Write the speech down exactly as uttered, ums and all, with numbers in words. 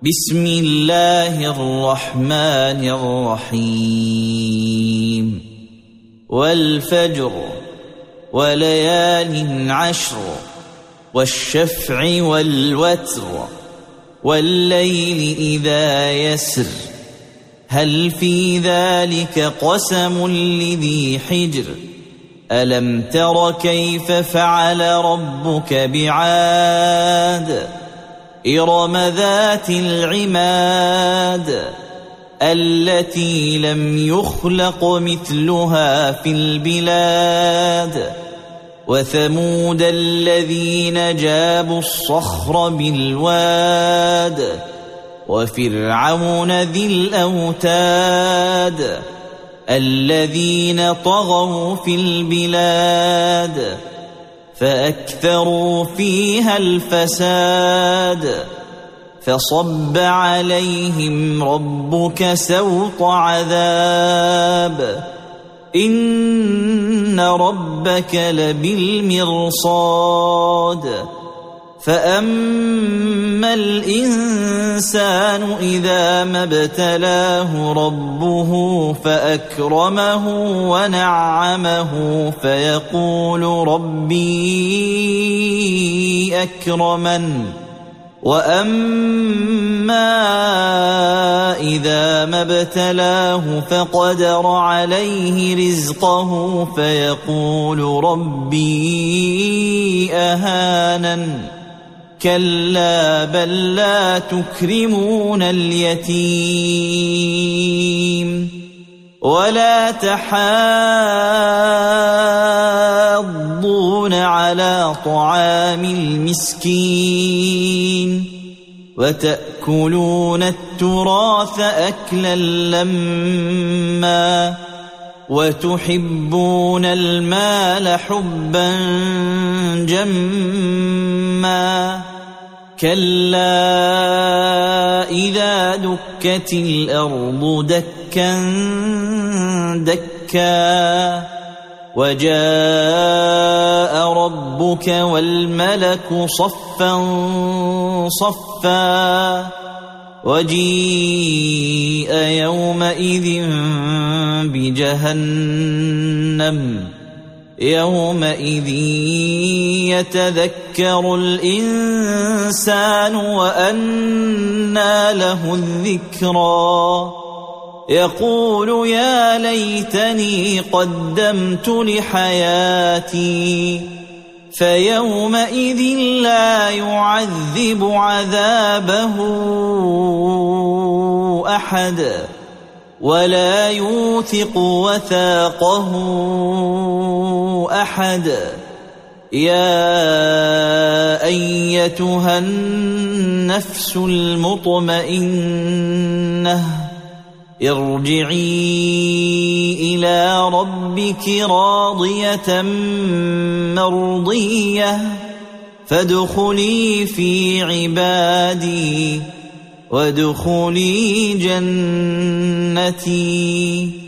بسم الله الرحمن الرحيم والفجر وليال عشر والشفع والوتر والليل إذا يسر هل في ذلك قسم لذي حجر ألم تر كيف فعل ربك بعاد إرم ذات العماد التي لم يخلق مثلها في البلاد وثمود الذين جابوا الصخر بالواد وفرعون ذي الأوتاد الذين طغوا في البلاد فأكثروا فيها الفساد فصب عليهم ربك سوط عذاب إن ربك لبالمرصاد فأما الإنسان إذا ما ابتلاه ربه فأكرمه ونعمه فيقول ربي أكرمن وأما إذا ما ابتلاه فقدر عليه رزقه فيقول ربي أهانن كلا بل لا تكرمون اليتيم ولا تحاضون على طعام المسكين وتأكلون التراث أكلا لما وتحبون المال حبا جما كلا إذا دكت الأرض دكا دكا وجاء ربك والملك صفا صفا وجيء يومئذ بجهنم يومئذ يتذكر الإنسان وأنى له الذكرى يقول يا ليتني قدمت لحياتي فيومئذ لا يعذب عذابه أحد ولا يوثق وثاقه أحد يا أيتها النفس المطمئنة ارجعي إلى ربك راضية مرضية فادخلي في عبادي وادخلي جنتي